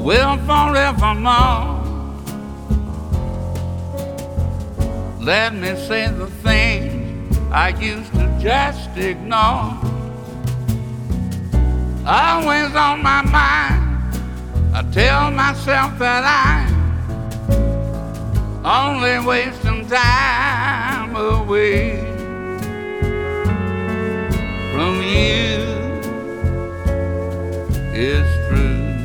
will forevermore. Let me say the things I used to just ignore. Always on my mind, I tell myself that I'm only wasting time away.